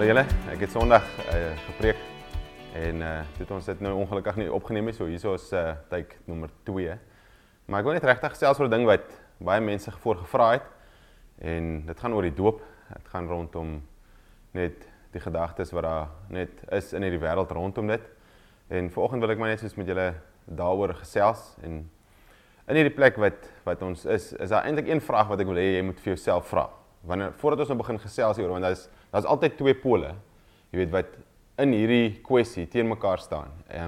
Hallo julle, ek het Sondag gepreek en toe het ons dit nou ongelukkig nie opgeneem nie, so hier is tyd nommer 2. Maar ek wil net regtig gesels oor 'n ding wat baie mense voorgevra het en dit gaan oor die doop. Dit gaan rondom net die gedagtes wat daar net is in hierdie wêreld rondom dit. En vanoggend wil ek maar net soos met julle daaroor gesels en in hierdie plek wat ons is daar eintlik een vraag wat ek wil hê jy moet vir jouself vra. Voordat ons nou begin gesels hieroor, want daar's altyd twee pole, jy weet, wat in hierdie kwessie teen mekaar staan.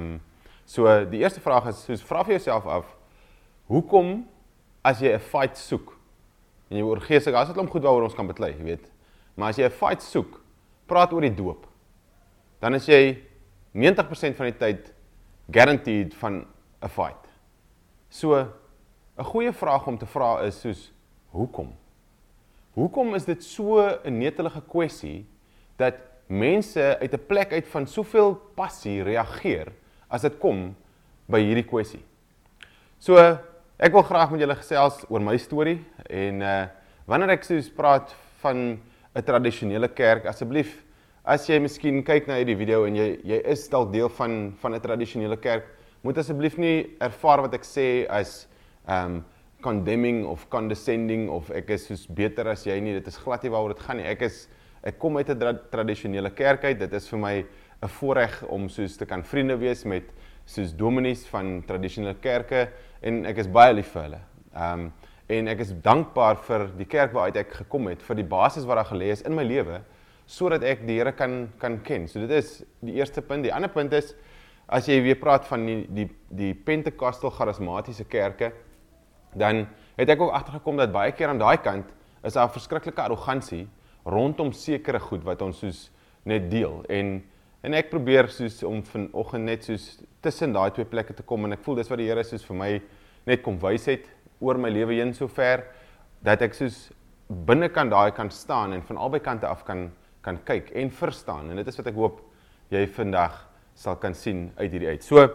So die eerste vraag is, soos vra vir jouself af, hoekom as jy 'n fight soek, en jy oor geestelik, as dit om goed waaroor ons kan beklei, jy weet, maar as jy 'n fight soek, praat oor die doop, dan is jy 90% van die tyd guaranteed van 'n fight. So 'n goeie vraag om te vra is soos, hoekom? Hoekom is dit so 'n netelige kwessie, dat mense uit 'n plek uit van soveel passie reageer, as dit kom by hierdie kwessie? So, ek wil graag met julle gesels oor my storie, en wanneer ek soos praat van 'n tradisionele kerk, asseblief, as jy miskien kyk na hierdie video, en jy is dalk deel van 'n tradisionele kerk, moet asseblief nie ervaar wat ek sê as condemning of condescending, of ek is soos beter as jy nie, dit is glad nie waaroor dit gaan nie. Ek kom uit 'n tradisionele kerk uit, dit is vir my 'n voorreg om soos te kan vriende wees met soos dominees van tradisionele kerke, en ek is baie lief vir hulle. En ek is dankbaar vir die kerk waaruit ek gekom het, vir die basis wat daar gelê is in my lewe, sodat ek die Here kan ken. So dit is die eerste punt. Die ander punt is, as jy weer praat van die Pentecostal charismatiese kerke, dan het ek ook agtergekom dat baie keer aan daai kant is daar 'n verskriklike arrogansie rondom sekere goed wat ons soos net deel. En ek probeer soos om vanoggend net soos tussen daai twee plekke te kom, en ek voel dis wat die Here soos vir my net kom wys het oor my lewe heen sover, dat ek soos binnekant daai kan staan en van albei kante af kan kyk en verstaan. En dit is wat ek hoop jy vandag sal kan sien uit hierdie uit. So,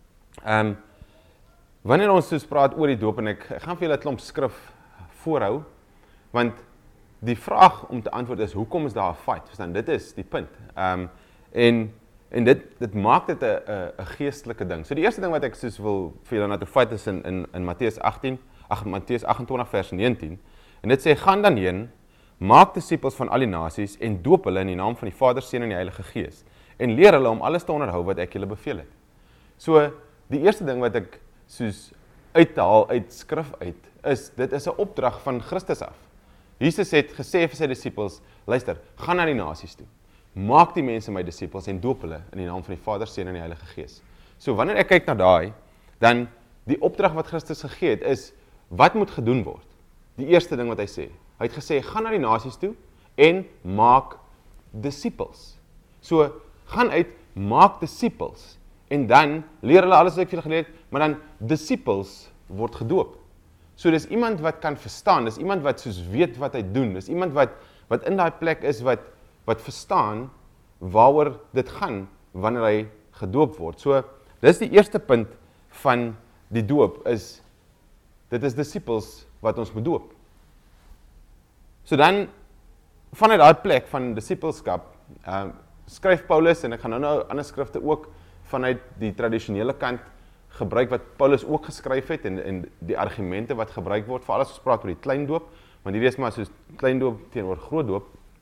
wanneer ons soos praat oor die doop, en ek gaan vir julle 'n klomp skrif voorhou, want die vraag om te antwoord is, hoekom is daar 'n fight? Verstaan, dit is die punt. En dit maak dit 'n geestelike ding. So die eerste ding wat ek soos wil vir julle na toe vat is in Matteus 28 vers 19, en dit sê, gaan dan heen, maak disippels van al die nasies, en doop hulle in die naam van die Vader, Seun en die Heilige Gees, en leer hulle om alles te onderhou wat ek julle beveel het. So, die eerste ding wat ek soos uithaal uit skrif uit, is, dit is 'n opdrag van Christus af. Jesus het gesê vir sy disippels, luister, gaan na die nasies toe, maak die mense my disippels, en doop hulle in die naam van die Vader, Seun en die Heilige Gees. So, wanneer ek kyk na daai, dan die opdrag wat Christus gegee het, is, wat moet gedoen word? Die eerste ding wat hy sê, hy het gesê, gaan na die nasies toe, en maak disippels. So, gaan uit, maak disippels, en dan leer hulle alles wat ek vir julle geleer het, maar dan disippels word gedoop. So dis iemand wat kan verstaan, dis iemand wat soos weet wat hy doen, dis iemand wat in daai plek is, wat verstaan waaroor dit gaan wanneer hy gedoop word. So dis die eerste punt van die doop, is dit is disippels wat ons moet doop. So dan, vanuit daai plek van disippelskap, skryf Paulus, en ek gaan nou ander skrifte ook vanuit die tradisionele kant gebruik wat Paulus ook geskryf het, en die argumente wat gebruik word, veral as ons praat oor die kleindoop, want hierdie is maar soos kleindoop teenoor grootdoop.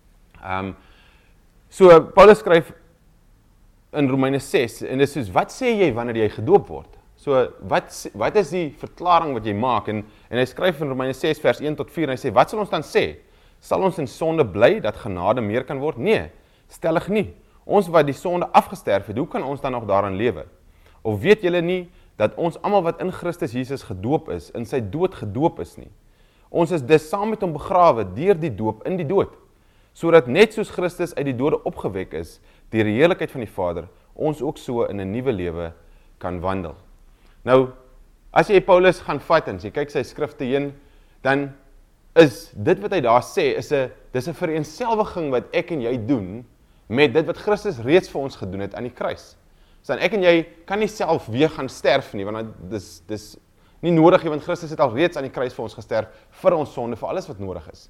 So Paulus skryf in Romeine 6, en dit is soos, wat sê jy wanneer jy gedoop word? So wat is die verklaring wat jy maak? En hy skryf in Romeine 6 vers 1 tot 4, en hy sê, wat sal ons dan sê? Sal ons in sonde bly, dat genade meer kan word? Nee, stellig nie. Ons wat die sonde afgesterf het, hoe kan ons dan nog daarin lewe? Of weet julle nie, dat ons almal wat in Christus Jesus gedoop is, in sy dood gedoop is nie? Ons is dus saam met hom begrawe, deur die doop in die dood, sodat net soos Christus uit die dode opgewek is, deur die heerlikheid van die Vader, ons ook so in 'n nuwe lewe kan wandel. Nou, as jy Paulus gaan vat, en as jy kyk sy skrifte heen, dan is dit wat hy daar sê, dis 'n vereenselwiging wat ek en jy doen, met dit wat Christus reeds vir ons gedoen het aan die kruis. So ek en jy kan nie self weer gaan sterf nie, want dis nie nodig nie, want Christus het al reeds aan die kruis vir ons gesterf, vir ons sonde, vir alles wat nodig is.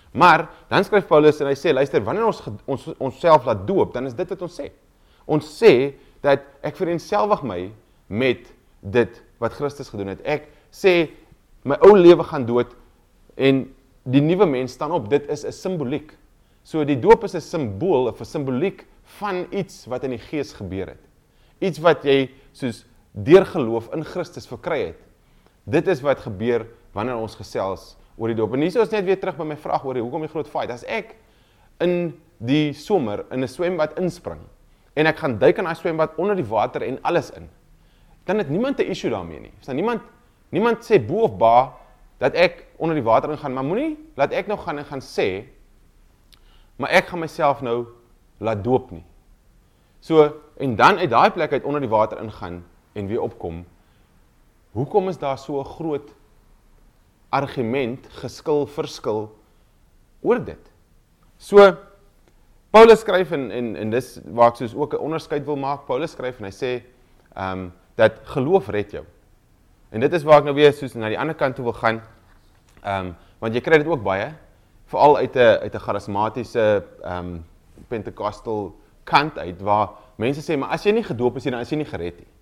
Maar dan skryf Paulus en hy sê, luister, wanneer ons onsself laat doop, dan is dit wat ons sê. Ons sê dat ek vereenselwig my met dit wat Christus gedoen het. Ek sê, my ou lewe gaan dood en die nuwe mens staan op. Dit is 'n simboliek. So die doop is 'n simbool of 'n simboliek van iets wat in die gees gebeur het. Iets wat jy soos deur geloof in Christus verkry het. Dit is wat gebeur wanneer ons gesels oor die doop. En hier is net weer terug by my vraag oor hoekom die groot fight. As ek in die somer in 'n swembad inspring en ek gaan duik in daai swembad onder die water en alles in, dan het niemand 'n issue daarmee nie. So niemand sê bo of ba dat ek onder die water ingaan, maar moenie laat ek nou gaan en gaan sê, maar ek gaan myself nou laat doop nie. So, en dan uit daai plek uit onder die water ingaan en weer opkom, hoekom is daar so 'n groot argument, verskil oor dit? So, Paulus skryf en dis waar ek soos ook 'n onderskeid wil maak. Paulus skryf en hy sê dat geloof red jou. En dit is waar ek nou weer soos na die ander kant toe wil gaan, want jy kry dit ook baie, veral uit 'n charismatiese Pentecostal kant uit, waar mense sê, maar as jy nie gedoop is nie, dan is jy nie gered nie.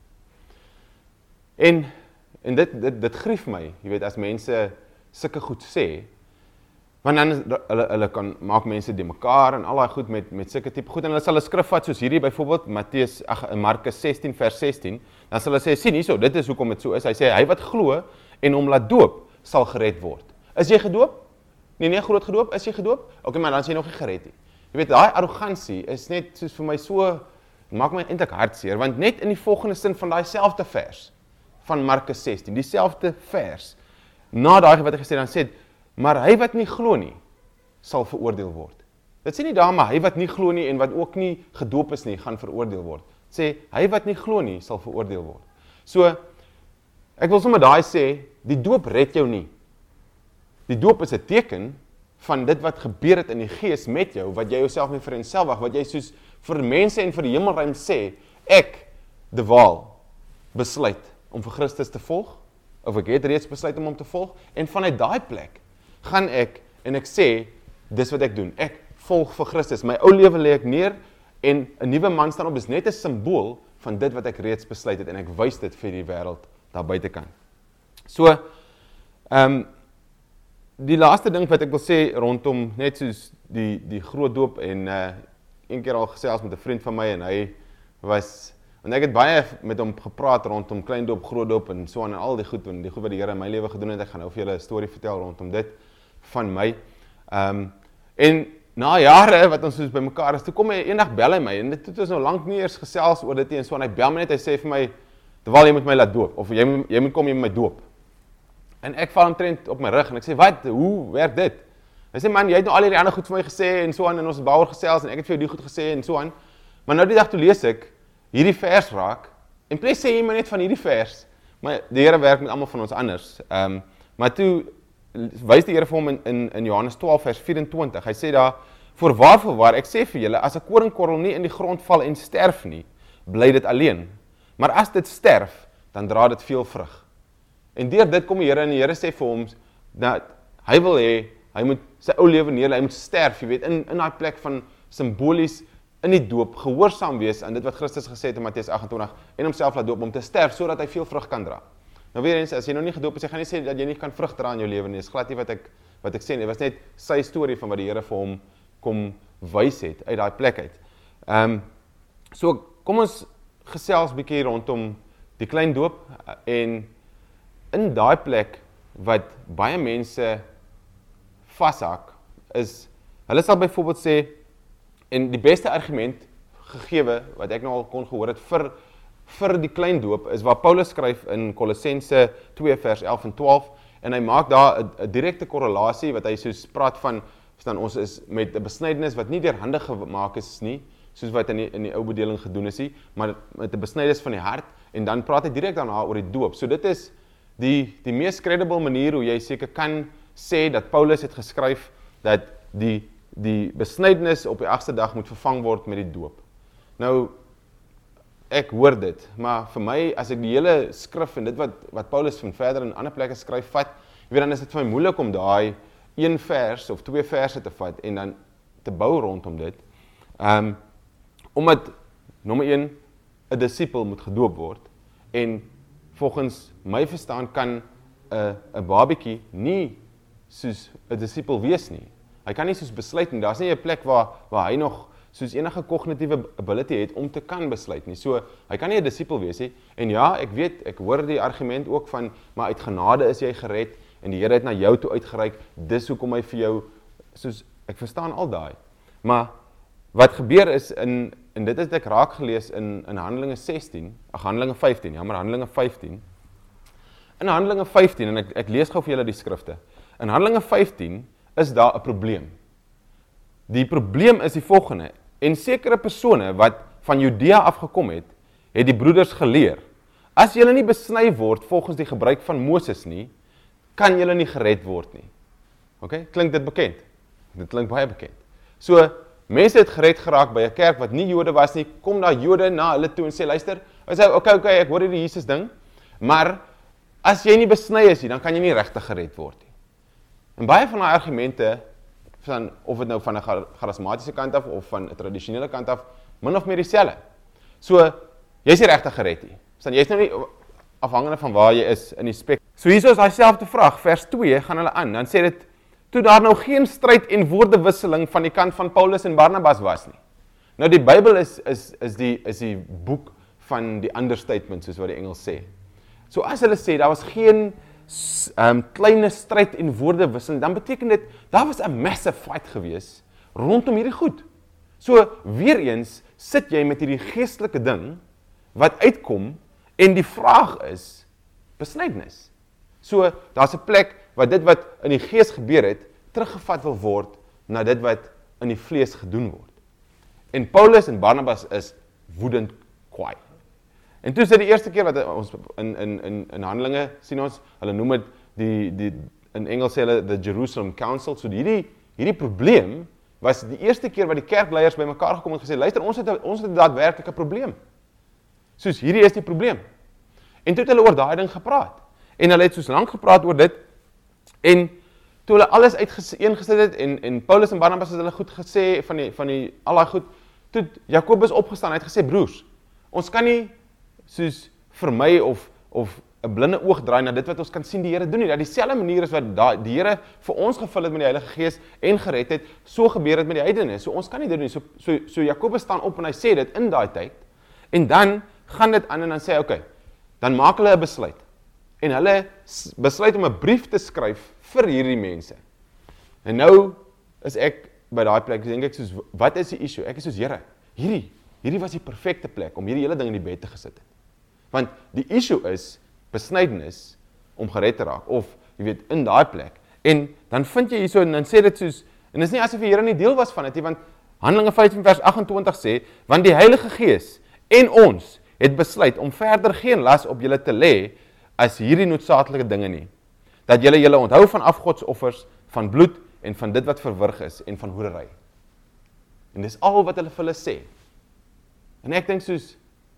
En dit grief my, jy weet, as mense sulke goed sê, want dan hulle kan maak mense die mekaar en al daai goed met sulke tipe goed, en hulle sal 'n skrif vat soos hierdie byvoorbeeld Markus 16 vers 16, dan sal hulle sê, sien hierso, dit is hoekom dit so is. Hy sê hy wat glo en hom laat doop sal gered word. Is jy gedoop? Nee, groot gedoop, is jy gedoop? Okay, maar dan is jy nog nie gered nie. Jy weet, daai arrogansie is net soos vir my so, maak my eintlik hartseer, want net in die volgende sin van daai selfde vers van Markus 16, dieselfde vers, na daai wat hy gesê dan sê, maar hy wat nie glo nie, sal veroordeel word. Dit sê nie daar, maar hy wat nie glo nie en wat ook nie gedoop is nie, gaan veroordeel word. Dit sê, hy wat nie glo nie, sal veroordeel word. So, ek wil sommer daai sê, die doop red jou nie. Die doop is 'n teken van dit wat gebeur het in die gees met jou, wat jy jouself mee vereenselwig, wat jy soos vir mense en vir die hemelruim sê, ek, De Waal, besluit om vir Christus te volg, of ek het reeds besluit om hom te volg, en vanuit daai plek gaan ek en ek sê, dis wat ek doen, ek volg vir Christus, my ou lewe lê ek neer, en 'n nuwe man staan op, is net 'n simbool van dit wat ek reeds besluit het, en ek wys dit vir die wêreld daar buitekant. So, die laaste ding wat ek wil sê rondom net soos die groot doop, en een keer al gesels met 'n vriend van my, en hy was, en ek het baie met hom gepraat rondom klein doop, groot doop, en so aan, en al die goed wat die Here in my lewe gedoen het. Ek gaan nou vir julle 'n storie vertel rondom dit van my. En na jare wat ons soos by mekaar is, toe kom hy eendag bel hy my, en dit het ons nou lank nie eers gesels oor dit nie, en so, en hy bel my net, hy sê vir my, terwyl jy moet my laat doop, of jy moet kom jy met my doop. En ek val omtrent op my rug, en ek sê, wat, hoe werk dit? Hy sê, man, jy het nou al hierdie ander goed vir my gesê, en so aan, en ons het bouwer gesels, en ek het vir jou die goed gesê, en so aan, maar nou die dag toe lees ek, hierdie vers raak, en ples sê jy my net van hierdie vers, maar die Here werk met almal van ons anders, maar toe wys die Here vir hom in Johannes 12 vers 24, hy sê daar, voorwaar, ek sê vir julle, as 'n koringkorrel nie in die grond val en sterf nie, bly dit alleen, maar as dit sterf, dan dra dit veel vrug. En deur dit kom die Here, en die Here sê vir hom, dat hy wil hê, hy moet sy ou lewe neerlê, hy moet sterf, jy weet, in daai plek van simbolies, in die doop, gehoorsaam wees aan dit wat Christus gesê het in Matteus 28, en homself laat doop om te sterf, sodat hy veel vrug kan dra. Nou weer eens, as jy nou nie gedoop is, jy gaan nie sê dat jy nie kan vrug dra in jou lewe nie, dis glad nie wat ek sê nie, dit was net sy storie van wat die Here vir hom kom wys het, uit daai plek uit. So, kom ons gesels bietjie rondom die klein doop, en in daai plek, wat baie mense vashak, is, hulle sal byvoorbeeld sê, en die beste argument gegewe, wat ek nou al kon gehoor het, vir die klein doop, is waar Paulus skryf in Kolossense 2 vers 11 en 12, en hy maak daar 'n direkte korrelasie, wat hy soos praat van, ons is met 'n besnydenis wat nie deur hande gemaak is nie, soos wat in die ou bedeling gedoen is nie, maar met 'n besnydenis van die hart, en dan praat hy direk daarna oor die doop. So dit is die mees credible manier hoe jy seker kan sê dat Paulus het geskryf dat die besnydenis op die 8ste dag moet vervang word met die doop. Nou, ek hoor dit, maar vir my, as ek die hele skrif en dit wat Paulus van verder in ander plekke skryf vat, dan is dit vir my moeilik om daai een vers of 2 verse te vat en dan te bou rondom dit. Omdat, nommer 1, 'n disipel moet gedoop word en volgens my verstaan kan 'n babietjie nie soos 'n disipel wees nie. Hy kan nie soos besluit nie. Daar's nie 'n plek waar hy nog soos enige kognitiewe ability het om te kan besluit nie. So, hy kan nie 'n disipel wees nie. En ja, ek weet, ek hoor die argument ook van, maar uit genade is jy gered en die Here het na jou toe uitgereik, dis hoekom hy vir jou, soos, ek verstaan al daai. Maar wat gebeur is, en dit het ek raak gelees in Handelinge 15, Handelinge 15. In Handelinge 15, en ek lees gou vir julle die skrifte. In Handelinge 15 is daar 'n probleem. Die probleem is die volgende, en sekere persone wat van Judea afgekom het die broeders geleer, as julle nie besny word volgens die gebruik van Moses nie, kan julle nie gered word nie. Okay? Klink dit bekend? Dit klink baie bekend. So, mense het gered geraak by 'n kerk wat nie Jode was nie, kom daar Jode na hulle toe en sê, luister, hy sê, okay, ek hoor hierdie Jesus ding, maar as jy nie besny is nie, dan kan jy nie regtig gered word nie. En baie van die argumente, of dit nou van 'n charismatiese kant af, of van 'n tradisionele kant af, min of meer dieselfde. So, jy is nie regtig gered nie. Jy is nou nie afhangende van waar jy is in die spek. So hier is daai selfde vraag, vers 2 gaan hulle aan, dan sê dit, toe daar nou geen stryd en woordewisseling van die kant van Paulus en Barnabas was nie. Nou die Bybel is die boek van die understatement, soos wat die Engels sê. So as hulle sê, daar was geen kleine stryd en woordewisseling, dan beteken dit, daar was 'n massive fight gewees rondom hierdie goed. So weer eens sit jy met hierdie geestelike ding wat uitkom en die vraag is besnydenis. So daar's 'n plek waar dit wat in die gees gebeur het, teruggevat wil word na dit wat in die vlees gedoen word. En Paulus en Barnabas is woedend kwaai. En toe is dit die eerste keer wat ons in Handelinge sien ons, hulle noem dit in Engels sê hulle the Jerusalem Council. So hierdie probleem was die eerste keer wat die kerkleiers bymekaar gekom het en gesê, luister, ons het 'n daadwerklike probleem. Soos hierdie is die probleem. En toe het hulle oor daai ding gepraat. En hulle het soos lank gepraat oor dit. En toe hulle alles uiteengesit het en Paulus en Barnabas het hulle goed gesê van die al daai goed, toe Jakobus opgestaan, hy het gesê, broers, ons kan nie soos vermy of 'n blinde oog draai na dit wat ons kan sien die Here doen nie. Dat dieselfde manier is wat die Here vir ons gevul het met die Heilige Gees en gered het, so gebeur dit met die heidene. So ons kan nie dit doen nie. So Jakobus staan op en hy sê dit in daai tyd. En dan gaan dit aan en dan sê hy, okay, dan maak hulle 'n besluit. En hulle besluit om 'n brief te skryf vir hierdie mense. En nou is ek by daai plek, dink ek soos, wat is die issue? Ek is soos, Here, hierdie was die perfekte plek om hierdie hele ding in die bed te gesit het. Want die issue is besnydenis om gered te raak, of jy weet, in daai plek. En dan vind jy hierso, en dan sê dit soos, en dis nie asof die Here nie deel was van dit nie, want Handelinge 15 vers 28 sê, want die Heilige Gees en ons het besluit om verder geen las op julle te lê as hierdie noodsaaklike dinge nie. Dat julle onthou van afgodsoffers, van bloed en van dit wat verwrig is en van hoerery. En dis al wat hulle vir hulle sê. En ek dink soos,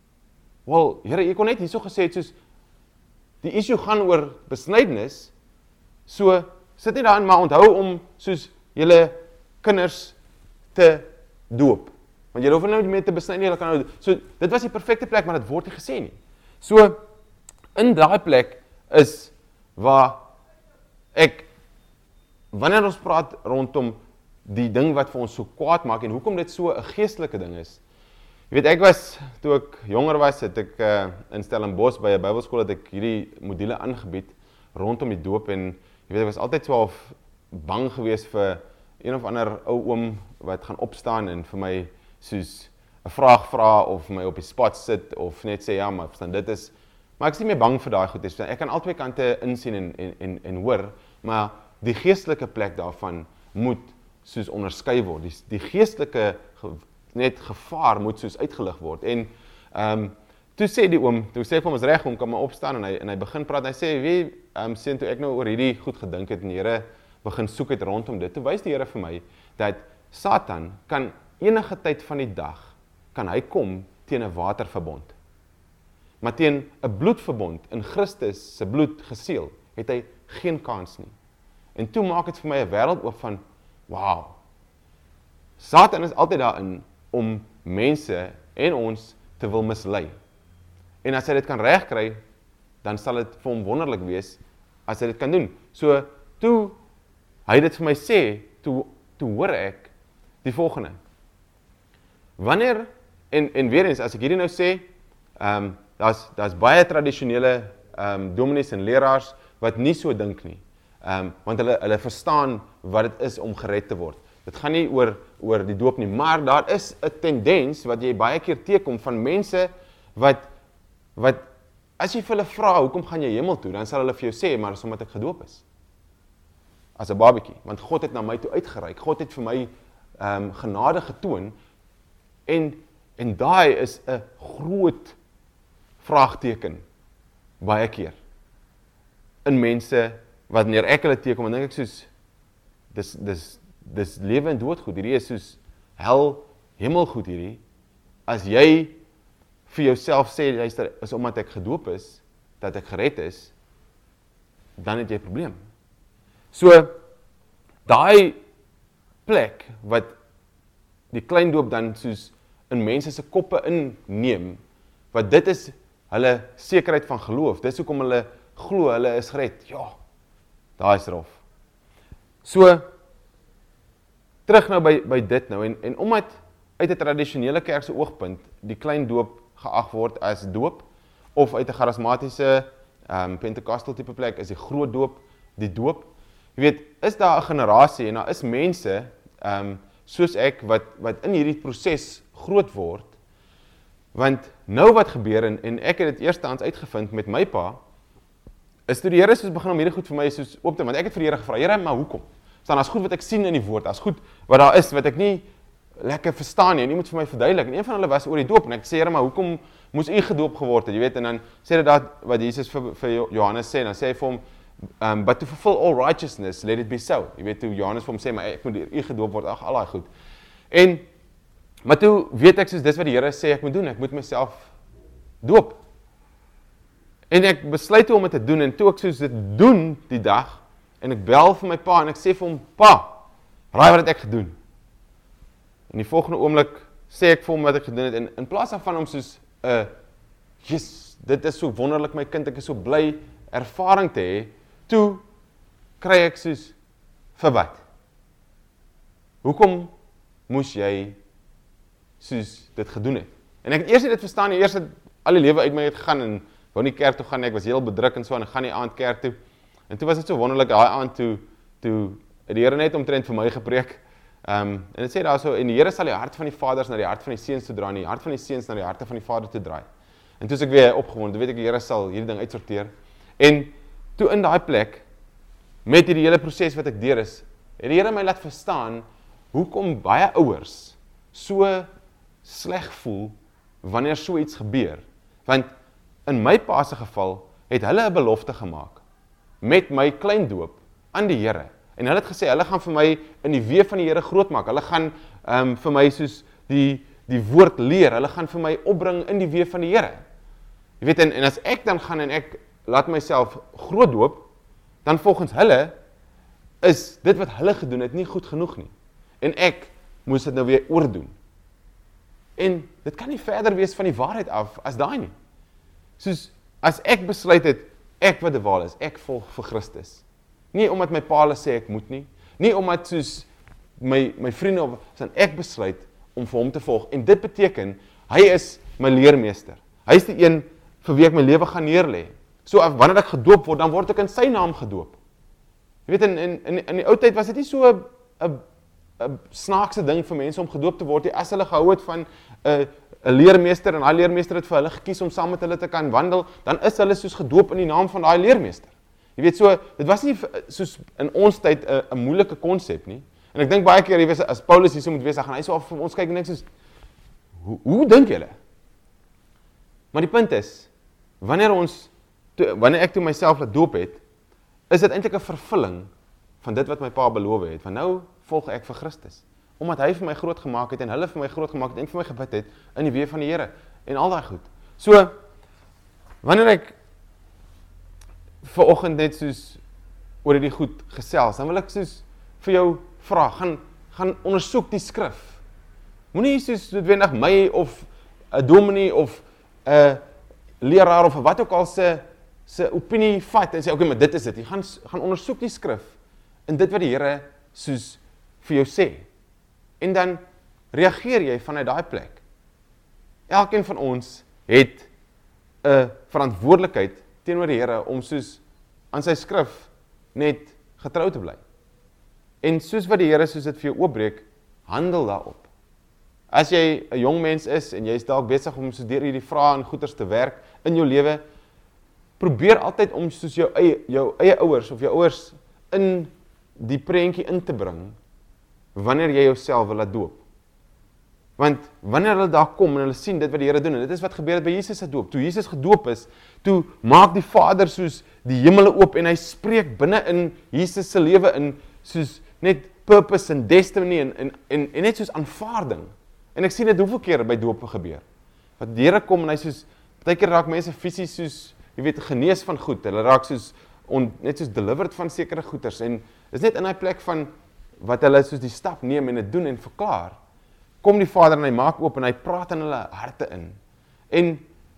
wel, Here, jy kon net hierso gesê het soos, die issue gaan oor besnydenis, so sit nie daarin, maar onthou om soos julle kinders te doop. Want julle hoef nou nie meer te besny nie, julle kan nou, so dit was die perfekte plek, maar dit word nie gesê nie. So, in daai plek is waar wanneer ons praat rondom die ding wat vir ons so kwaad maak, en hoekom dit so 'n geestelike ding is. Jy weet, ek was, toe ek jonger was, het ek in Stellenbosch by 'n Bybelskool het ek hierdie module aangebied rondom die doop, en jy weet, ek was altyd so bang geweest vir een of ander ou oom wat gaan opstaan en vir my soos 'n vraag vra of my op die spot sit of net sê ja, maar verstaan dit is, maar ek is nie meer bang vir daai goed is. Ek kan albei kante insien en hoor, maar die geestelike plek daarvan moet soos onderskei word. Die geestelike net gevaar moet soos uitgelig word. En toe sê die oom, toe sê ek hom is reg om kan maar opstaan en hy begin praat. Hy sê, wie sien toe ek nou oor hierdie goed gedink het en die Here begin soek het rondom dit. Toe wys die Here vir my dat Satan kan enige tyd van die dag kan hy kom teen 'n waterverbond. Maar teen 'n bloedverbond in Christus se bloed geseël, het hy geen kans nie. En toe maak dit vir my 'n wêreld oop van, wow, Satan is altyd daarin om mense en ons te wil mislei. En as hy dit kan regkry, dan sal dit vir hom wonderlik wees as hy dit kan doen. So, toe hy dit vir my sê, toe hoor ek die volgende. Wanneer, en weer eens, as ek hierdie nou sê, daar's baie tradisionele dominees en leraars wat nie so dink nie. Want hulle verstaan wat dit is om gered te word. Dit gaan nie oor die doop nie, maar daar is 'n tendens wat jy baie keer teekom van mense wat as jy vir hulle vra, hoekom gaan jy hemel toe, dan sal hulle vir jou sê, maar is omdat ek gedoop is. As 'n babatjie, want God het na my toe uitgereik, God het vir my genade getoon, en daai is 'n groot vraagteken, baie keer, in mense, wanneer ek hulle teekom, en dink ek soos, dis lewe en dood goed, hierdie is soos hel, hemel goed hierdie, as jy vir jouself sê, luister, is omdat ek gedoop is, dat ek gered is, dan het jy 'n probleem. So, daai plek, wat die klein doop dan soos in mense se koppe inneem, wat dit is hulle sekerheid van geloof, dis hoekom hulle glo, hulle is gered, ja, daai is rof. So, terug nou by dit nou, en omdat uit 'n tradisionele kerk se oogpunt, die klein doop geag word as doop, of uit 'n charismatiese, Pentecostal tipe plek, is die groot doop, die doop. Jy weet, is daar 'n generasie, en daar is mense, soos ek, wat in hierdie proses groot word, want nou wat gebeur, en ek het dit eerstehands uitgevind met my pa, is toe die Here soos begin om hierdie goed vir my soos oop te, want ek het vir die Here gevra, Here, maar hoekom? Staan, as goed wat ek sien in die woord, as goed wat daar is, wat ek nie lekker verstaan nie, en iemand vir my verduidelik, en een van hulle was oor die doop, en ek sê, Here, maar hoekom moes u gedoop geword het, jy weet, en dan sê dit dat, wat Jesus vir Johannes sê, dan sê hy vir hom, but to fulfill all righteousness, let it be so, jy weet, toe Johannes vir hom sê, maar ek moet u gedoop word, ag, al daai goed, maar toe weet ek soos dis wat die Here sê, ek moet doen, ek moet myself doop, en ek besluit toe om dit te doen, en toe ek soos dit doen die dag, en ek bel vir my pa, en ek sê vir hom, pa, raai wat het ek gedoen, en die volgende oomblik sê ek vir hom wat ek gedoen het, en in plaas van hom soos, yes, dit is so wonderlik my kind, ek is so bly ervaring te hê, toe kry ek soos, vir wat? Hoekom moes jy soos dit gedoen het? En ek het eers nie dit verstaan, eers het al die lewe uit my het gegaan, en wou nie kerk toe gaan, ek was heel bedruk en so, en ek gaan die aand kerk toe, en toe was dit so wonderlik, daai aand toe die Here net omtrent vir my gepreek, en dit sê daar so, en die Here sal die hart van die vaders na die hart van die seuns toe draai, en die hart van die seuns na die harte van die vader toe draai. En toe is ek weer opgewonde, weet ek die Here sal hierdie ding uitsorteer. En toe in daai plek, met hierdie hele proses wat ek deur is, het die Here my laat verstaan, hoekom baie ouers so sleg voel, wanneer so iets gebeur. Want in my pa se geval, het hulle 'n belofte gemaak, met my kleindoop, aan die Here. En hulle het gesê, hulle gaan vir my in die weë van die Here groot maak, hulle gaan vir my soos die woord leer, hulle gaan vir my opbring in die weë van die Here. Jy weet, en as ek dan gaan en ek laat myself groot doop, dan volgens hulle, is dit wat hulle gedoen het nie goed genoeg nie. En ek moes dit nou weer oordoen. En dit kan nie verder wees van die waarheid af, as daai nie. Soos, as ek besluit het, ek wat die waal is, ek volg vir Christus. Nie omdat my pa sê ek moet nie, nie omdat soos my vriende, ek besluit om vir hom te volg, en dit beteken, hy is my leermeester, hy is die een vir wie ek my lewe gaan neerlê, so wanneer ek gedoop word, dan word ek in sy naam gedoop. Jy weet, in die ou tyd was dit nie so 'n snaakse ding vir mense om gedoop te word, as hulle gehou het van 'n leermeester, en daai leermeester het vir hulle gekies om saam met hulle te kan wandel, dan is hulle soos gedoop in die naam van daai leermeester. Jy weet so, dit was nie soos in ons tyd 'n moeilike konsep nie. En ek dink baie keer, jy weet, as Paulus hier so moet wees, dan gaan hy so af vir ons kyk en dink soos, hoe dink julle? Maar die punt is, wanneer ek toe myself laat doop het, is dit eintlik 'n vervulling van dit wat my pa beloof het, want nou volg ek vir Christus. Omdat hy vir my groot gemaak het, en hulle vir my groot gemaak het, en vir my gebid het, in die weë van die Here, en al daai goed. So, wanneer ek vanoggend net soos oor hierdie goed gesels, dan wil ek soos vir jou vra, gaan ondersoek die skrif. Moenie soos noodwendig my of 'n dominee of 'n leraar of wat ook al se opinie vat en sê, okay, maar dit is dit. Jy gaan ondersoek die skrif en dit wat die Here soos vir jou sê. En dan reageer jy vanuit daai plek. Elkeen van ons het 'n verantwoordelikheid teenoor die Here om soos aan sy skrif net getrou te bly. En soos wat die Here soos dit vir jou oopbreek, handel daarop. As jy 'n jong mens is en jy is dalk besig om so deur hierdie vrae en goeters te werk in jou lewe, probeer altyd om soos jou eie ouers of jou ouers in die prentjie in te bring wanneer jy jouself wil laat doop. Want wanneer hulle daar kom en hulle sien dit wat die Here doen, en dit is wat gebeur het by Jesus se doop. Toe Jesus gedoop is, toe maak die Vader soos die hemele oop en hy spreek binne in Jesus se lewe in soos net purpose en destiny en net soos aanvaarding. En ek sien dit hoeveel keer by doop gebeur. Want die Here kom en hy soos, baie keer raak mense fisies soos, jy weet, genees van goed. Hulle raak soos, net soos delivered van sekere goeders. En is net in hy plek van, wat hulle soos die stap neem en dit doen en verklaar, kom die Vader en hy maak oop en hy praat in hulle harte in. En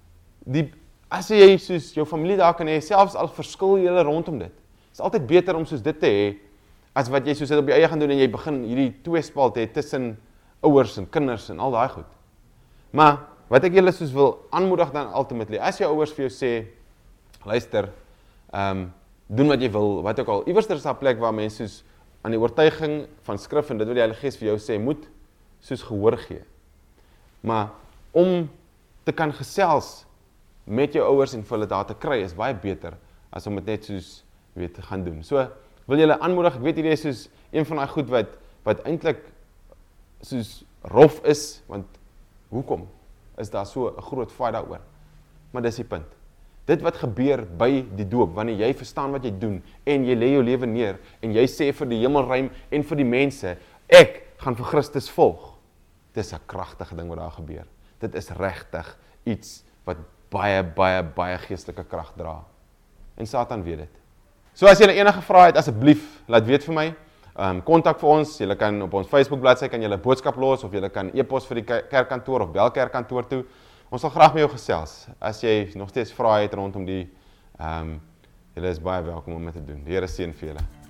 as jy soos jou familie daar kan hê, selfs al verskil julle rondom dit. Is altyd beter om soos dit te hê, as wat jy soos dit op jou eie gaan doen en jy begin hierdie tweespalt hê tussen ouers en kinders en al daai goed. Maar wat ek julle soos wil aanmoedig dan ultimately, as jou ouers vir jou sê, luister, doen wat jy wil, wat ook al, iewers is daar 'n plek waar mense soos aan die oortuiging van skrif en dit wat die Heilige Gees vir jou sê, moet soos gehoor gee. Maar om te kan gesels met jou ouers en vir hulle daar te kry, is baie beter, as om dit net soos, weet, te gaan doen. So, wil julle aanmoedig, ek weet hierdie is soos een van die goed wat eintlik soos rof is, want hoekom is daar so 'n groot fight daaroor? Maar dis die punt. Dit wat gebeur by die doop, wanneer jy verstaan wat jy doen, en jy lê jou lewe neer, en jy sê vir die hemelruim en vir die mense, ek gaan vir Christus volg. Dis 'n kragtige ding wat daar gebeur. Dit is regtig iets wat baie geestelike krag dra. En Satan weet dit. So as jy enige vrae het, asseblief, laat weet vir my. Kontak vir ons, jy kan op ons Facebook bladsy kan jy 'n boodskap los, of jy kan e-pos vir die kerkkantoor of bel kerkkantoor toe. Ons sal graag met jou gesels. As jy nog steeds vrae het rondom die, julle is baie welkom om dit te doen. Die Here seën vir julle.